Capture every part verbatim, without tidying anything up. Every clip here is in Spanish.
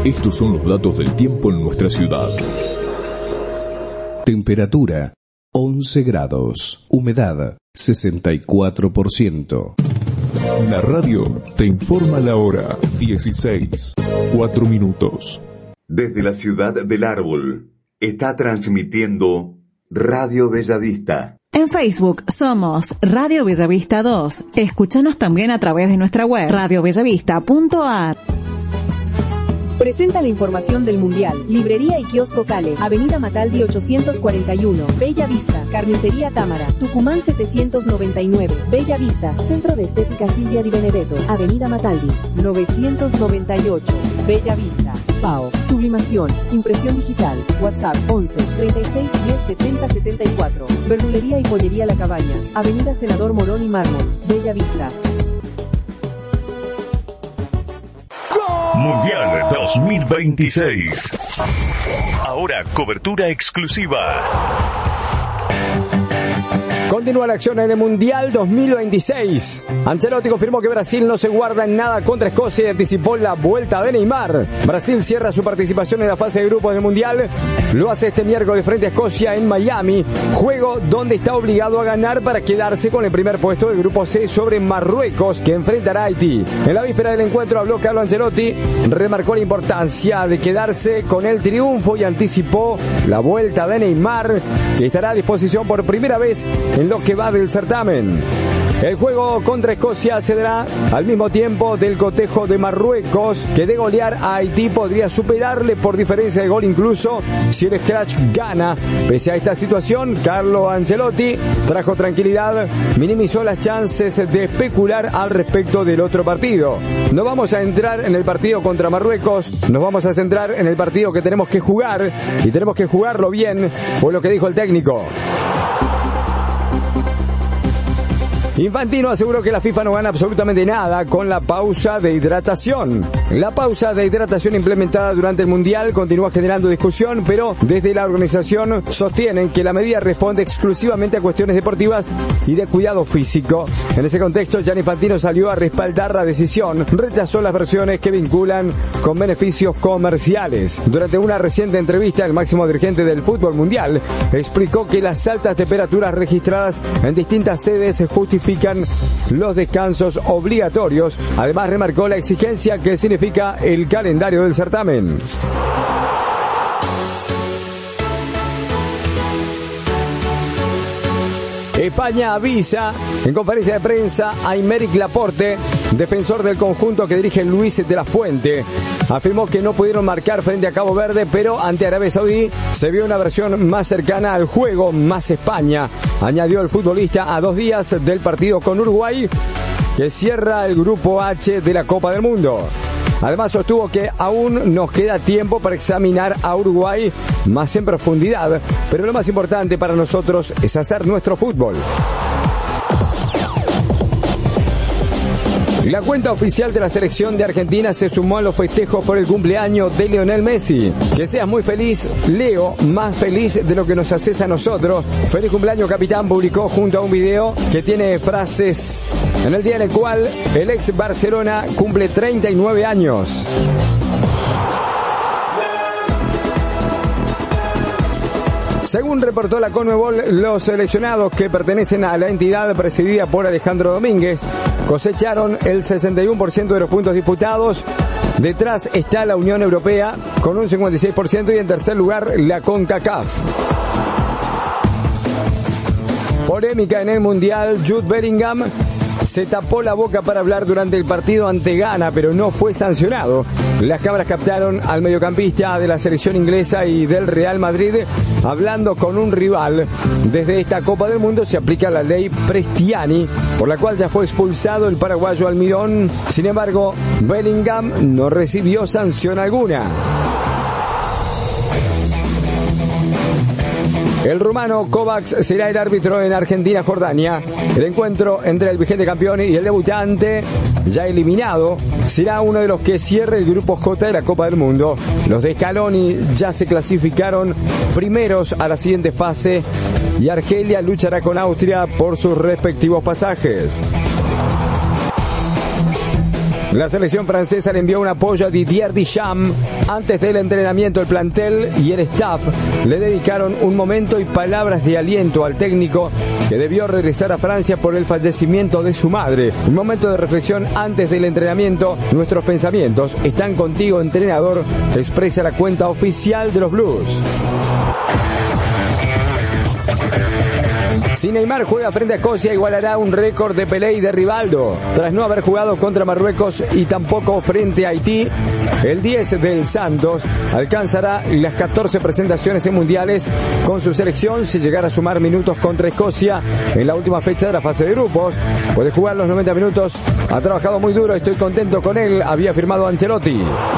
Estos son los datos del tiempo en nuestra ciudad. Temperatura once grados. Humedad sesenta y cuatro por ciento. La radio te informa la hora. dieciséis, cuatro minutos. Desde la ciudad del árbol está transmitiendo Radio Bellavista. En Facebook somos Radio Bellavista dos. Escúchanos también a través de nuestra web radio bellavista punto a r. Presenta la información del Mundial. Librería y kiosco Cale, Avenida Mataldi ochocientos cuarenta y uno, Bella Vista. Carnicería Támara, Tucumán setecientos noventa y nueve, Bella Vista. Centro de Estética Silvia Di Benedetto, Avenida Mataldi novecientos noventa y ocho, Bella Vista. P A O, Sublimación, Impresión Digital. WhatsApp once, treinta y seis, diez, setenta, setenta y cuatro. Verdulería y Pollería La Cabaña, Avenida Senador Morón y Mármol, Bella Vista. Mundial dos mil veintiséis. Ahora cobertura exclusiva. Continúa la acción en el Mundial dos mil veintiséis. Ancelotti confirmó que Brasil no se guarda en nada contra Escocia y anticipó la vuelta de Neymar. Brasil cierra su participación en la fase de grupos del Mundial. Lo hace este miércoles frente a Escocia en Miami, juego donde está obligado a ganar para quedarse con el primer puesto del grupo C sobre Marruecos, que enfrentará a Haití. En la víspera del encuentro habló Carlo Ancelotti, remarcó la importancia de quedarse con el triunfo y anticipó la vuelta de Neymar, que estará a disposición por primera vez en lo que va del certamen. El juego contra Escocia se dará al mismo tiempo del cotejo de Marruecos, que de golear a Haití podría superarle por diferencia de gol incluso si el Scratch gana. Pese a esta situación, Carlo Ancelotti trajo tranquilidad, minimizó las chances de especular al respecto del otro partido. No vamos a entrar en el partido contra Marruecos, nos vamos a centrar en el partido que tenemos que jugar y tenemos que jugarlo bien, fue lo que dijo el técnico. Infantino aseguró que la FIFA no gana absolutamente nada con la pausa de hidratación. La pausa de hidratación implementada durante el Mundial continúa generando discusión, pero desde la organización sostienen que la medida responde exclusivamente a cuestiones deportivas y de cuidado físico. En ese contexto, Gianni Infantino salió a respaldar la decisión, rechazó las versiones que vinculan con beneficios comerciales. Durante una reciente entrevista, el máximo dirigente del fútbol mundial explicó que las altas temperaturas registradas en distintas sedes se justifican los descansos obligatorios. Además, remarcó la exigencia que significa el calendario del certamen. España avisa en conferencia de prensa a Aymeric Laporte, defensor del conjunto que dirige Luis de la Fuente. Afirmó que no pudieron marcar frente a Cabo Verde, pero ante Arabia Saudí se vio una versión más cercana al juego, más España. Añadió el futbolista a dos días del partido con Uruguay, que cierra el grupo H de la Copa del Mundo. Además sostuvo que aún nos queda tiempo para examinar a Uruguay más en profundidad, pero lo más importante para nosotros es hacer nuestro fútbol. La cuenta oficial de la selección de Argentina se sumó a los festejos por el cumpleaños de Lionel Messi. Que seas muy feliz, Leo, más feliz de lo que nos haces a nosotros. Feliz cumpleaños, capitán, publicó junto a un video que tiene frases en el día en el cual el ex Barcelona cumple treinta y nueve años. Según reportó la Conmebol, los seleccionados que pertenecen a la entidad presidida por Alejandro Domínguez cosecharon el sesenta y uno por ciento de los puntos disputados. Detrás está la Unión Europea con un cincuenta y seis por ciento y en tercer lugar la CONCACAF. Polémica en el Mundial. Jude Bellingham se tapó la boca para hablar durante el partido ante Ghana, pero no fue sancionado. Las cámaras captaron al mediocampista de la selección inglesa y del Real Madrid hablando con un rival. Desde esta Copa del Mundo se aplica la ley Prestiani, por la cual ya fue expulsado el paraguayo Almirón. Sin embargo, Bellingham no recibió sanción alguna. El rumano Kovacs será el árbitro en Argentina-Jordania. El encuentro entre el vigente campeón y el debutante, ya eliminado, será uno de los que cierre el grupo J de la Copa del Mundo. Los de Scaloni ya se clasificaron primeros a la siguiente fase y Argelia luchará con Austria por sus respectivos pasajes. La selección francesa le envió un apoyo a Didier Deschamps. Antes del entrenamiento, el plantel y el staff le dedicaron un momento y palabras de aliento al técnico, que debió regresar a Francia por el fallecimiento de su madre. Un momento de reflexión antes del entrenamiento. Nuestros pensamientos están contigo, entrenador, expresa la cuenta oficial de los Blues. Si Neymar juega frente a Escocia, igualará un récord de Pelé y de Rivaldo. Tras no haber jugado contra Marruecos y tampoco frente a Haití, el diez del Santos alcanzará las catorce presentaciones en mundiales con su selección si llegara a sumar minutos contra Escocia en la última fecha de la fase de grupos. Puede jugar los noventa minutos, ha trabajado muy duro, estoy contento con él, había afirmado Ancelotti.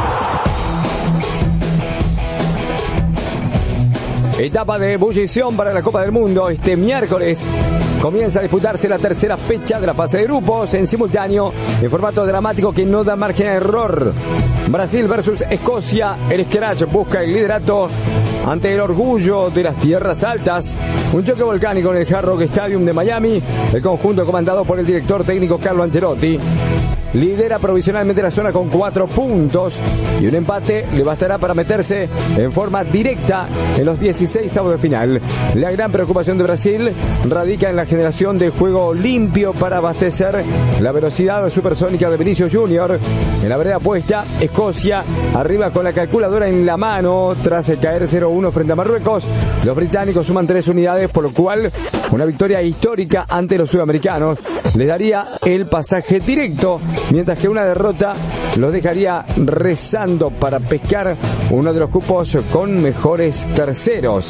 Etapa de ebullición para la Copa del Mundo. Este miércoles comienza a disputarse la tercera fecha de la fase de grupos en simultáneo, en formato dramático que no da margen a error. Brasil versus Escocia. El Scratch busca el liderato ante el orgullo de las tierras altas. Un choque volcánico en el Hard Rock Stadium de Miami. El conjunto comandado por el director técnico Carlo Ancelotti lidera provisionalmente la zona con cuatro puntos y un empate le bastará para meterse en forma directa en los dieciséis avos de final. La gran preocupación de Brasil radica en la generación de juego limpio para abastecer la velocidad supersónica de Vinicius Junior. En la vereda opuesta, Escocia arriba con la calculadora en la mano tras caer cero uno frente a Marruecos. Los británicos suman tres unidades, por lo cual una victoria histórica ante los sudamericanos les daría el pasaje directo, mientras que una derrota los dejaría rezando para pescar uno de los cupos con mejores terceros.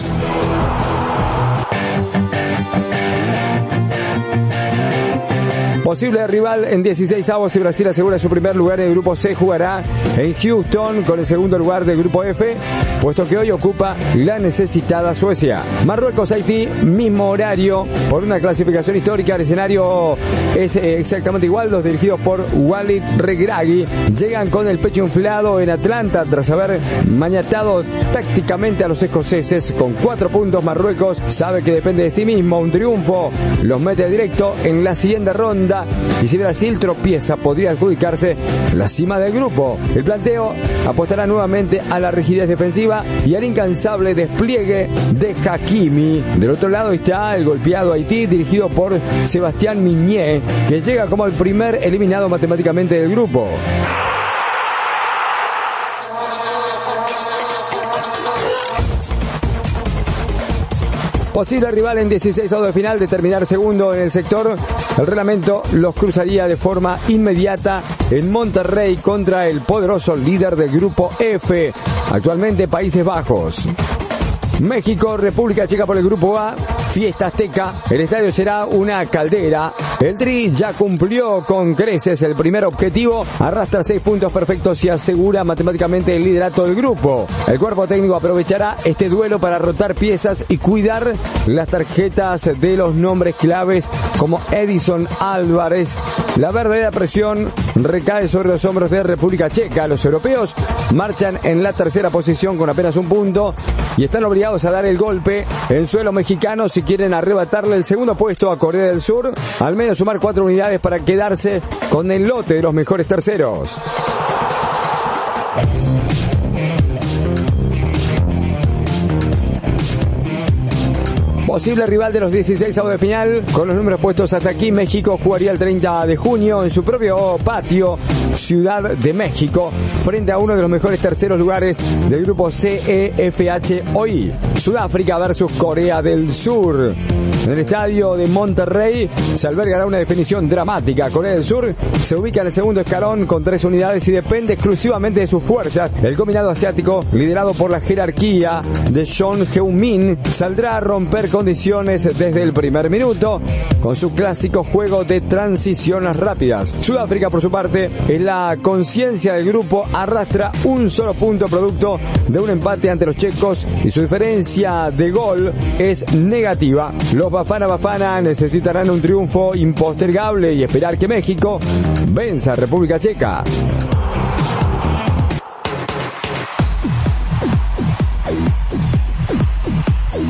Posible rival en dieciséis avos si Brasil asegura su primer lugar en el grupo C, jugará en Houston con el segundo lugar del grupo F, puesto que hoy ocupa la necesitada Suecia. Marruecos-Haití, mismo horario, por una clasificación histórica. El escenario es exactamente igual. Los dirigidos por Walid Regragui llegan con el pecho inflado en Atlanta tras haber mañatado tácticamente a los escoceses con cuatro puntos. Marruecos sabe que depende de sí mismo. Un triunfo los mete directo en la siguiente ronda, y si Brasil tropieza podría adjudicarse la cima del grupo. El planteo apostará nuevamente a la rigidez defensiva y al incansable despliegue de Hakimi. Del otro lado está el golpeado Haití, dirigido por Sebastián Migné, que llega como el primer eliminado matemáticamente del grupo. Posible rival en dieciséis avos de final de terminar segundo en el sector. El reglamento los cruzaría de forma inmediata en Monterrey contra el poderoso líder del grupo F, actualmente Países Bajos. México, República Checa por el grupo A, fiesta azteca. El estadio será una caldera. El Tri ya cumplió con creces el primer objetivo, arrastra seis puntos perfectos y asegura matemáticamente el liderato del grupo. El cuerpo técnico aprovechará este duelo para rotar piezas y cuidar las tarjetas de los nombres claves como Edison Álvarez. La verdadera presión recae sobre los hombros de República Checa. Los europeos marchan en la tercera posición con apenas un punto y están obligados a dar el golpe en suelo mexicano si quieren arrebatarle el segundo puesto a Corea del Sur, al menos sumar cuatro unidades para quedarse con el lote de los mejores terceros. Posible rival de los dieciséis avos de final. Con los números puestos hasta aquí, México jugaría el treinta de junio en su propio patio, Ciudad de México, frente a uno de los mejores terceros lugares del grupo C E F H hoy. Sudáfrica versus Corea del Sur. En el estadio de Monterrey se albergará una definición dramática. Corea del Sur se ubica en el segundo escalón con tres unidades y depende exclusivamente de sus fuerzas. El combinado asiático, liderado por la jerarquía de Son Heung-min, saldrá a romper condiciones desde el primer minuto con su clásico juego de transiciones rápidas. Sudáfrica, por su parte, en la conciencia del grupo, arrastra un solo punto producto de un empate ante los checos y su diferencia de gol es negativa. Los Bafana Bafana necesitarán un triunfo impostergable y esperar que México venza a República Checa.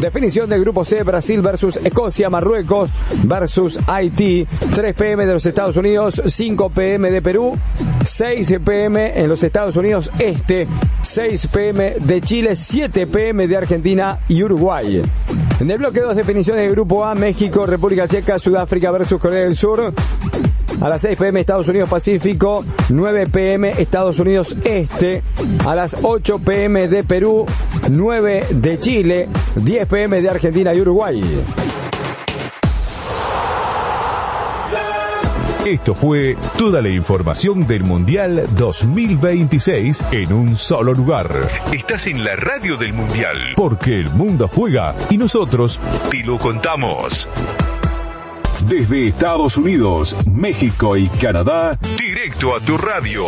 Definición del grupo C, Brasil versus Escocia, Marruecos versus Haití, tres pe eme de los Estados Unidos, cinco pe eme de Perú, seis pe eme en los Estados Unidos Este, seis pe eme de Chile, siete pe eme de Argentina y Uruguay. En el bloque dos, definiciones del grupo A, México, República Checa, Sudáfrica versus Corea del Sur. A las seis pe eme Estados Unidos Pacífico, nueve pe eme Estados Unidos Este, a las ocho pe eme de Perú, nueve de Chile, diez pe eme de Argentina y Uruguay. Esto fue toda la información del Mundial dos mil veintiséis en un solo lugar. Estás en la radio del Mundial. Porque el mundo juega y nosotros te lo contamos. Desde Estados Unidos, México y Canadá, directo a tu radio.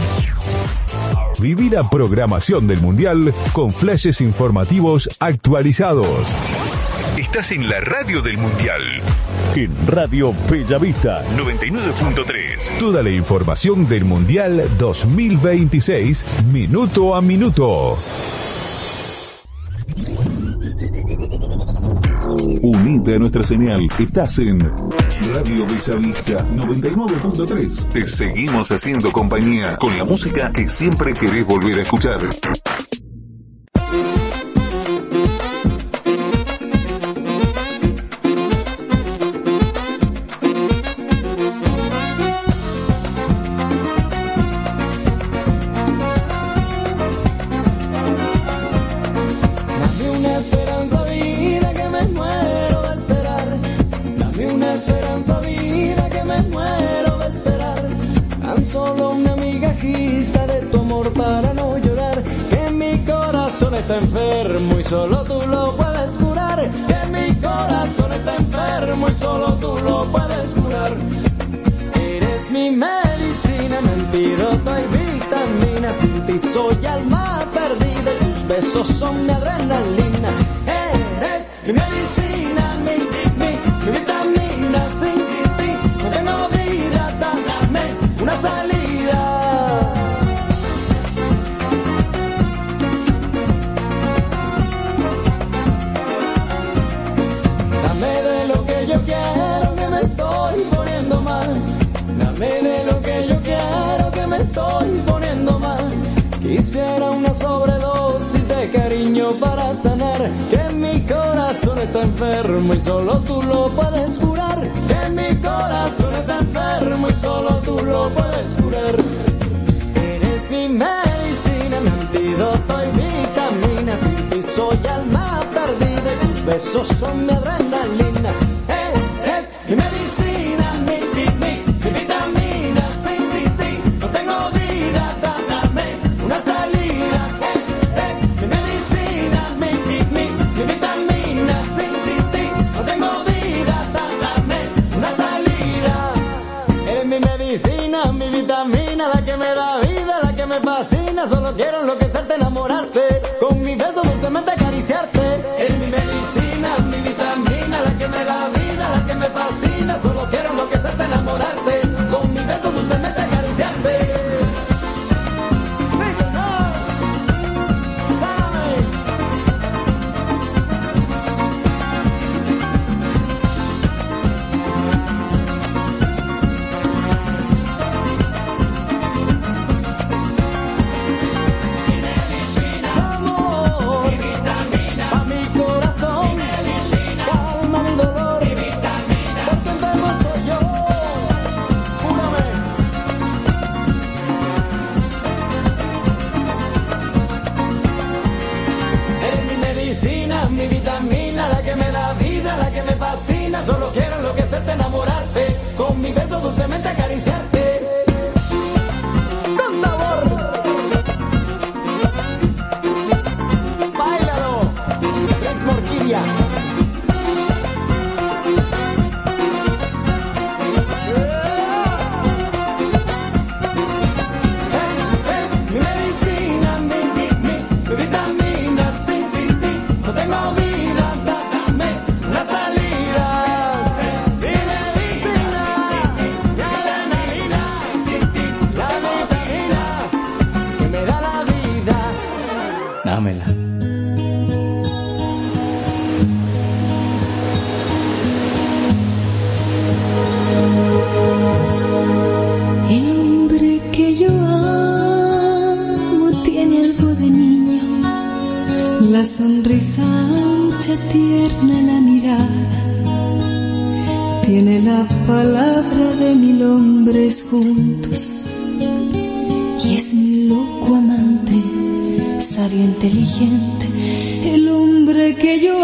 Viví la programación del Mundial con flashes informativos actualizados. Estás en la radio del Mundial. En Radio Bellavista noventa y nueve punto tres. Toda la información del Mundial dos mil veintiséis, minuto a minuto. Unite a nuestra señal. Estás en Radio Bellavista noventa y nueve punto tres. Te seguimos haciendo compañía con la música que siempre querés volver a escuchar. Está enfermo y solo tú lo puedes curar. Que mi corazón está enfermo y solo tú lo puedes curar. Eres mi medicina, mi antídoto y vitamina. Sin ti soy alma perdida y tus besos son mi adrenalina. Eres mi medicina, mi, mi, mi vitamina. Sin ti no tengo vida, dame una salida. Yo quiero que me estoy poniendo mal. Dame de lo que yo quiero que me estoy poniendo mal. Quisiera una sobredosis de cariño para sanar. Que mi corazón está enfermo y solo tú lo puedes curar. Que mi corazón está enfermo y solo tú lo puedes curar. Eres mi medicina, mi antídoto y vitamina. Sin ti soy alma perdida y tus besos son mi adrenalina. Mi medicina, mi, mi, mi, mi vitamina, sin ti no tengo vida, dame una salida. Eres mi medicina, mi, mi, mi, mi vitamina, sin ti no tengo vida, dame una salida. Eres mi medicina, mi vitamina, la que me da vida, la que me fascina. Solo quiero enloquecerte, enamorarte, con mi beso dulcemente acariciarte. Eres mi medicina, mi vitamina, la que me da vida, la que me fascina. Solo quiero enloquecerte, enamorarte, con mi beso dulcemente acariciarte. Sí, señor. Sábame. Mi medicina, amor, mi vitamina, pa' mi corazón, mi medicina, calma mi dolor, mi vitamina, porque enfermo estoy yo. Júrame. Eres mi medicina, mi vitamina, la que me da vida, la que me fascina. Solo quiero enloquecerte, enamorarte, con mi beso dulcemente acariciarte. Con sabor. Báilalo, ritmo orquídea. Es mi medicina, mi, mi, mi, mi vitamina. Sin ti no tengo vida, dame una salida. Es mi medicina, mi adrenalina. palabra de mil hombres juntos. Y es mi loco amante, sabio, inteligente, el hombre que yo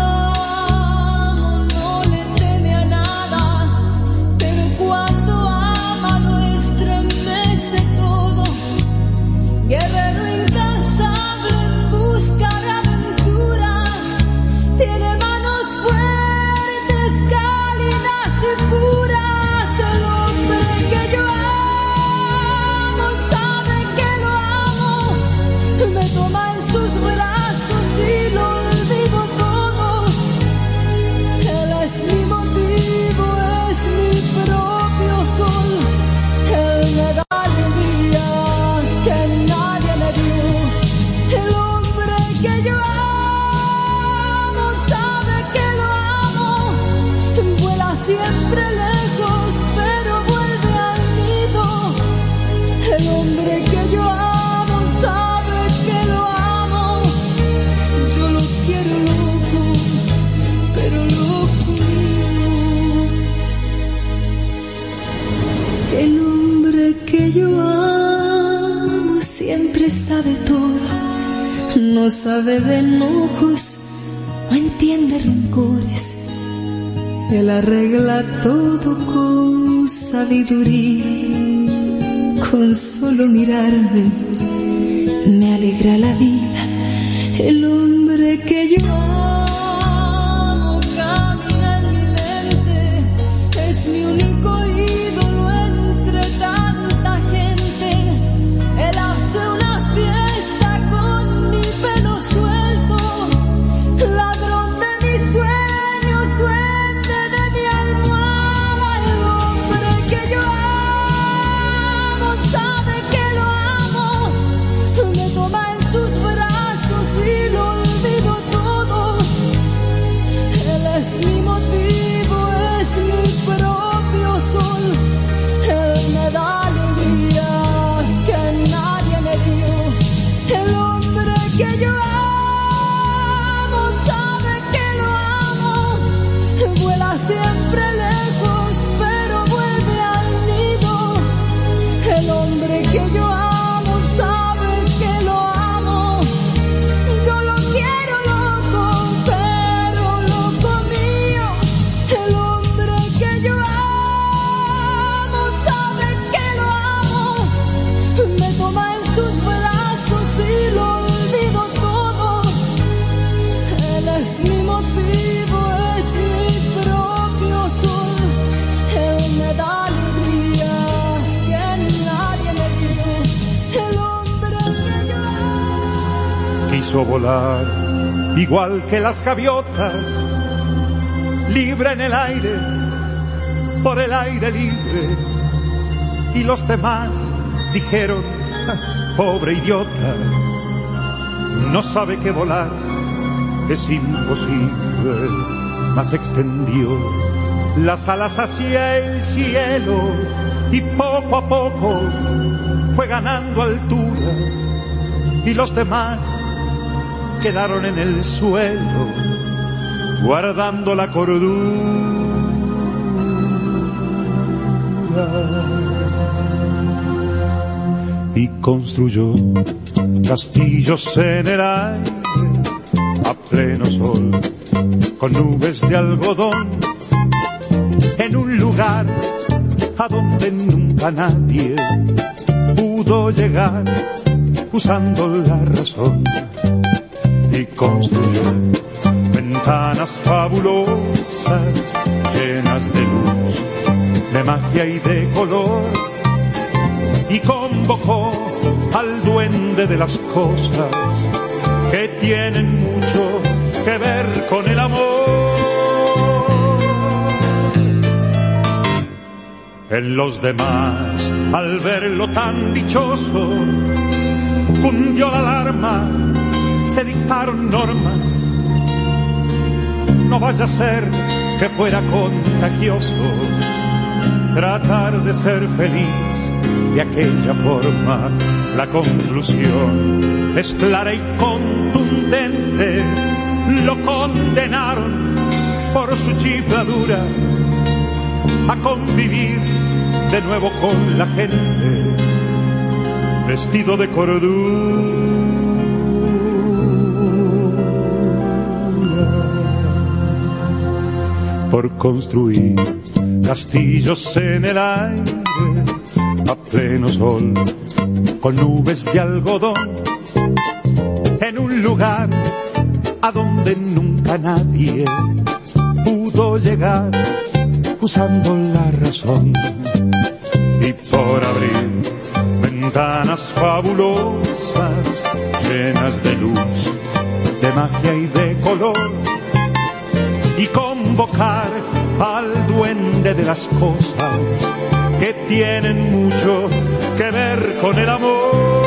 amo. No le teme a nada, pero cuando ama lo estremece todo. Guerrero incansable en busca de aventuras, tiene manos fuertes, cálidas y puras. El hombre que yo amo sabe que lo amo, me toma en sus brazos y lo olvido todo. Él es mi motivo, es mi propio sol. Él me da alegrías que nadie me dio. El hombre que yo amo sabe que lo amo, vuela siempre lejos pero vuelve al nido. El hombre que yo amo sabe que lo amo, yo lo quiero loco, pero loco mío. El hombre que yo amo siempre sabe todo, no sabe de enojos, no entiende rencores. Él arregla todo con sabiduría, con solo mirarme me alegra la vida. El hombre que yo amo camina en mi mente, es mi único ídolo entre tanta gente. Él hace una fiesta con mi pelo suelto, ladrón de mis sueños, duende de mi almohada. El hombre que yo amo sabe que lo amo, me toma en sus brazos y lo olvido todo. Él es mi motivo, es mi propio sol. Él me da alegrías que nadie me dio. El hombre que yo amo sabe que lo amo, vuela siempre lejos pero vuelve al nido. El hombre que yo amo sabe que lo amo, yo lo quiero loco, pero loco mío. El hombre que yo amo sabe que lo amo, me toma en sus brazos y lo olvido todo. Él es mi motivo, es mi propio sol. Él me da alegrías que nadie me dio. El hombre que yo amo. Quiso volar igual que las gaviotas, libre en el aire, por el aire libre. Y los demás dijeron, "Ja, pobre idiota, no sabe que volar es imposible". Mas extendió las alas hacia el cielo y poco a poco fue ganando altura. Y los demás quedaron en el suelo guardando la cordura. Y construyó castillos en el aire a pleno sol, con nubes de algodón, en un lugar a donde nunca nadie pudo llegar usando la razón. Y construyó ventanas fabulosas llenas de luz, de magia y de color, y convocó al duende de las cosas que tienen mucho que ver con el amor. En los demás, al verlo tan dichoso, cundió la alarma, se dictaron normas. No vaya a ser que fuera contagioso tratar de ser feliz de aquella forma. La conclusión es clara y contundente: lo condenaron por su chifladura a convivir de nuevo con la gente, vestido de cordura. Por construir castillos en el aire a pleno sol, con nubes de algodón, en un lugar a donde nunca nadie pudo llegar usando la razón. Y por abrir ventanas fabulosas llenas de luz, de magia y de color, y convocar al duende de las cosas que tienen mucho que ver con el amor.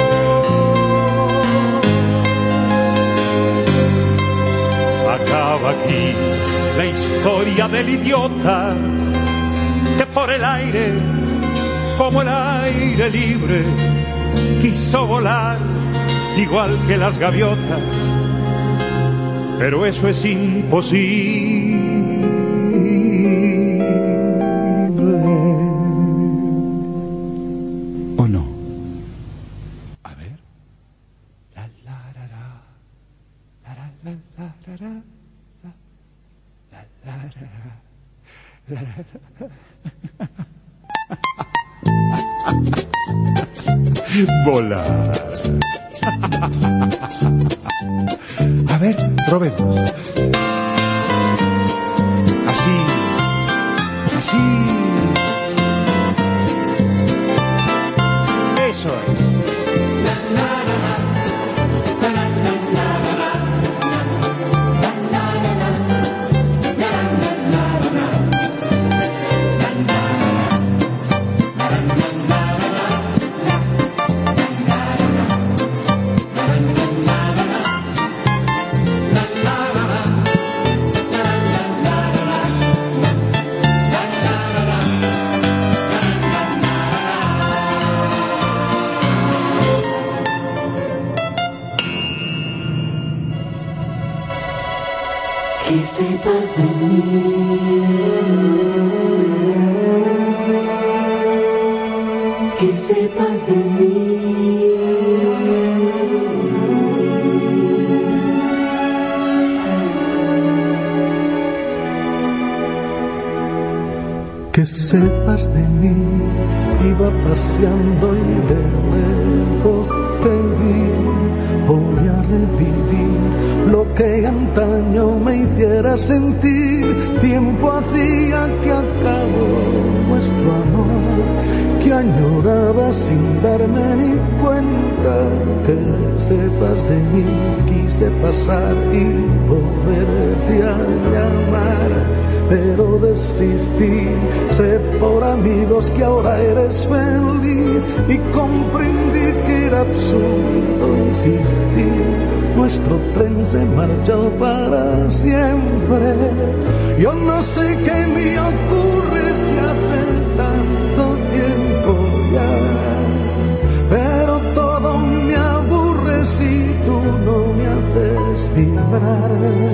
Acaba aquí la historia del idiota que por el aire, como el aire libre, quiso volar igual que las gaviotas. Pero eso es imposible. ¿O no? A ver. La la la la. La la la la la. La la la la. Volar. A ver, probemos. Así, así. Eso es. Que sepas de mí, que sepas de mí. Que sepas de mí, iba paseando y de lejos te vi. Voy a revivir lo que antaño me hiciera sentir. Tiempo hacía que acabó nuestro amor, que añoraba sin darme ni cuenta. Que sepas de mí, quise pasar y volverte a llamar, pero desistí. Sé por amigos que ahora eres feliz y comprendí que era absurdo insistir. Nuestro tren se marchó para siempre. Yo no sé qué me ocurre si hace tanto tiempo ya, pero todo me aburre si tú no me haces vibrar.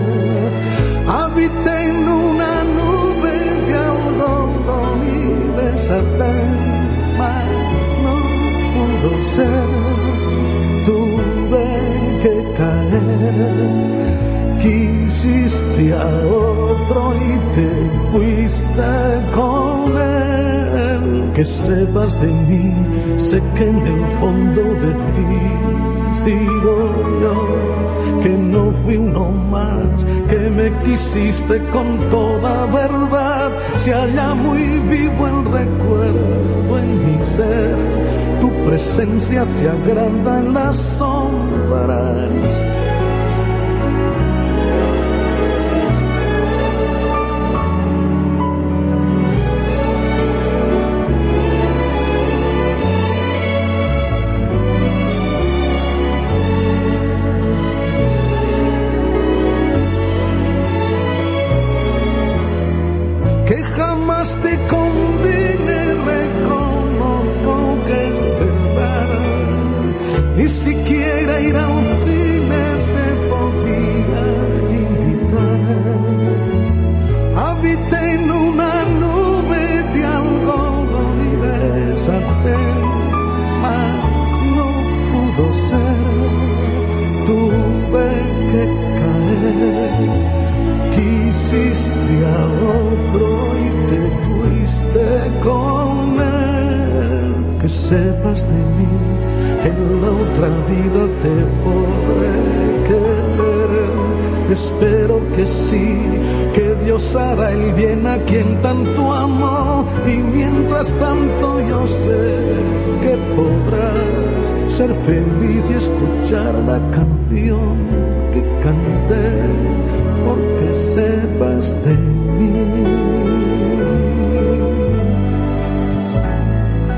Habité en una nube de algodón y de satén, mas no pudo ser. Tuve que caer. Quisiste a otro y te fuiste con él. Que sepas de mí, sé que en el fondo de ti sigo yo, que no fui uno más, que me quisiste con toda verdad. Se halla muy vivo el recuerdo en mi ser, tu presencia se agranda en las sombras. Te convine, reconozco que es verdad. Ni siquiera ir al cine que caer. Quisiste a otro y te fuiste con él. Que sepas de mí, en la otra vida te podré querer. Espero que sí, que Dios hará el bien a quien tanto amó. Y mientras tanto yo sé que podrás ser feliz y escuchar la canción que canté, porque sepas de mí.